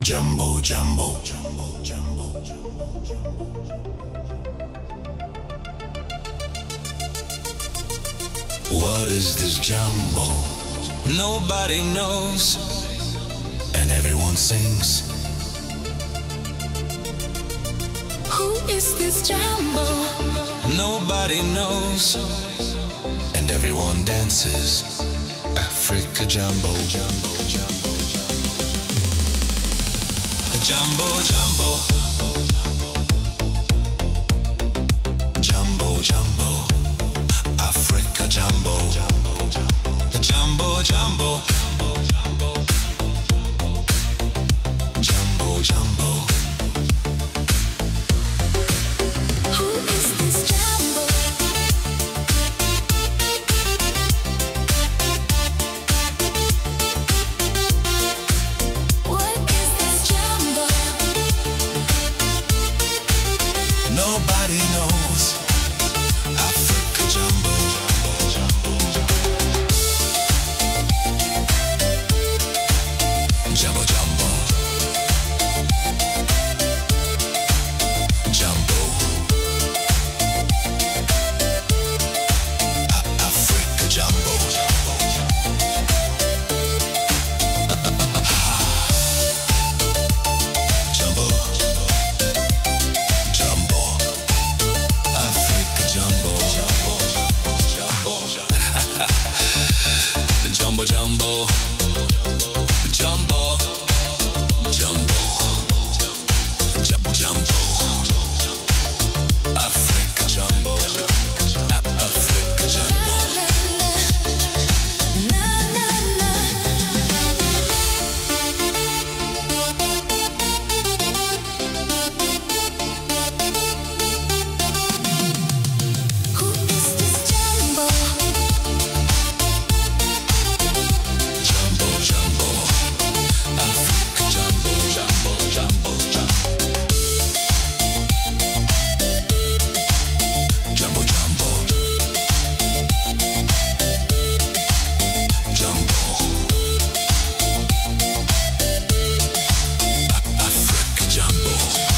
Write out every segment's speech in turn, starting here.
Jumbo, jumbo. What is this jumbo? Nobody knows, and everyone sings. Who is this jumbo? Nobody knows, and everyone dances. Africa jumbo, jumbo, jumbo, jumbo, jumbo, jumbo, jumbo, Africa jumbo, jumbo, jumbo, jumbo, jumbo, jumbo. Who is this jumbo? What is this jumbo? Nobody knows. Africa jumbo, jumbo, jumbo, jumbo, Africa jumbo, jumbo, jumbo, Africa jumbo, jumbo, jumbo, jumbo, jumbo, jumbo, jumbo, jumbo, Africa jumbo, Africa jumbo. Na na na. Who is this jumbo? Jumbo, jumbo, Africa jumbo, jumbo, jumbo, jumbo, jumbo, jumbo, jumbo, Africa jumbo.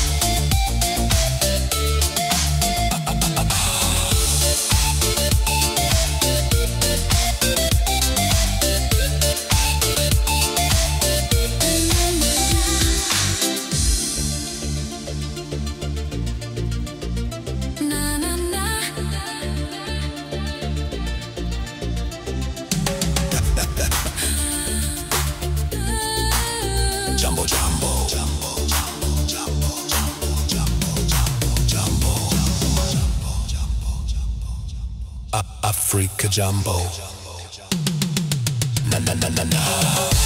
Na na na. Jumbo, jumbo, jumbo, jumbo, jumbo, jumbo, jumbo, jumbo, Africa jumbo. Na na na na na.